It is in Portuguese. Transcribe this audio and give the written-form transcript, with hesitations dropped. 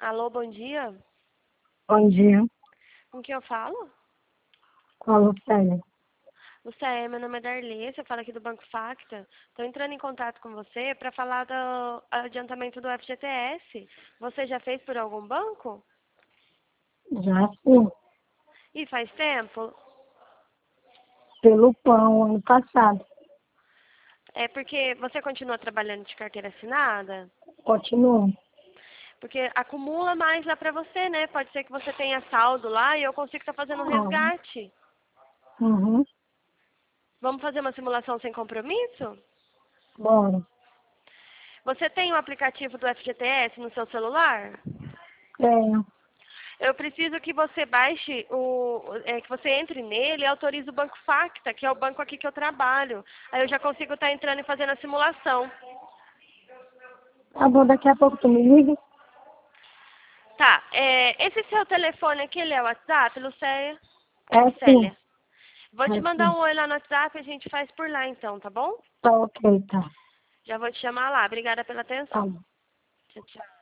Alô, bom dia. Bom dia. Com quem eu falo? Com a Lucélia. Lucélia, meu nome é Darley, você fala aqui do Banco Facta. Estou entrando em contato com você para falar do adiantamento do FGTS. Você já fez por algum banco? Já sim, E faz tempo? pelo pão ano passado. É porque você continua trabalhando de carteira assinada? Continuo. Porque acumula mais lá para você, né? Pode ser que você tenha saldo lá e eu consigo estar fazendo um resgate. Uhum. Vamos fazer uma simulação sem compromisso? Bora. Você tem o aplicativo do FGTS no seu celular? Tenho. Eu preciso que você baixe que você entre nele e autorize o Banco Facta, que é o banco aqui que eu trabalho. Aí eu já consigo estar entrando e fazendo a simulação. Tá bom, daqui a pouco tu me liga? Tá, esse seu telefone aqui, ele é o WhatsApp, Lucélia? É sim. Lucélia. Vou te É mandar sim. um oi lá no WhatsApp e a gente faz por lá então, tá bom? Tá ok, tá. Já vou te chamar lá. Obrigada pela Tá atenção. bom. Tchau, tchau.